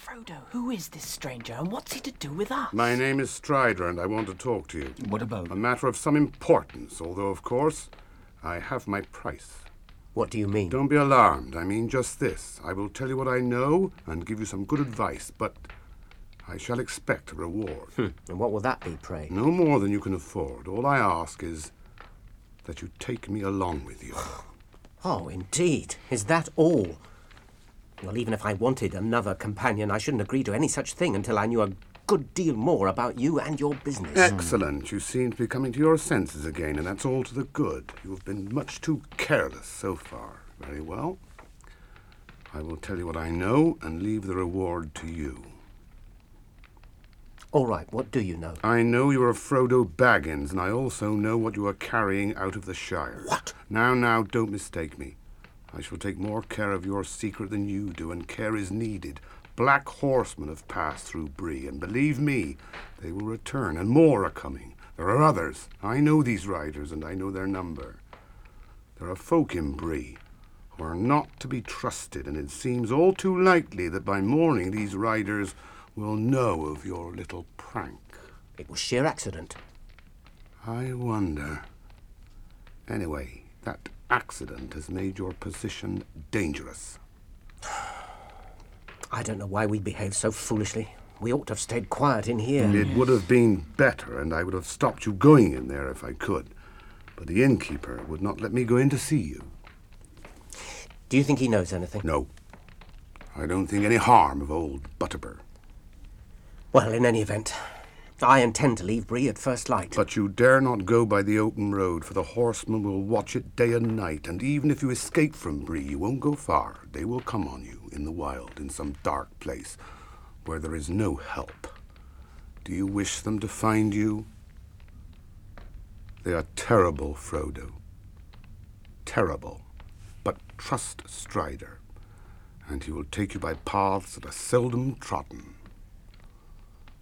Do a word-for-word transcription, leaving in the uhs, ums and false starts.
Frodo, who is this stranger and what's he to do with us? My name is Strider and I want to talk to you. What about? A matter of some importance, although, of course, I have my price. What do you mean? Don't be alarmed. I mean just this. I will tell you what I know and give you some good advice, but I shall expect a reward. Hmm. And what will that be, pray? No more than you can afford. All I ask is that you take me along with you. Oh, indeed. Is that all? Well, even if I wanted another companion, I shouldn't agree to any such thing until I knew a good deal more about you and your business. Excellent. You seem to be coming to your senses again, and that's all to the good. You have been much too careless so far. Very well. I will tell you what I know and leave the reward to you. All right, what do you know? I know you are Frodo Baggins, and I also know what you are carrying out of the Shire. What? Now, now, don't mistake me. I shall take more care of your secret than you do, and care is needed. Black horsemen have passed through Bree, and believe me, they will return, and more are coming. There are others. I know these riders, and I know their number. There are folk in Bree who are not to be trusted, and it seems all too likely that by morning these riders will know of your little prank. It was sheer accident. I wonder. Anyway, that accident has made your position dangerous. I don't know why we behaved so foolishly. We ought to have stayed quiet in here. It would have been better, and I would have stopped you going in there if I could. But the innkeeper would not let me go in to see you. Do you think he knows anything? No. I don't think any harm of old Butterbur. Well, in any event, I intend to leave Bree at first light. But you dare not go by the open road, for the horsemen will watch it day and night, and even if you escape from Bree, you won't go far. They will come on you in the wild, in some dark place, where there is no help. Do you wish them to find you? They are terrible, Frodo. Terrible. But trust Strider, and he will take you by paths that are seldom trodden.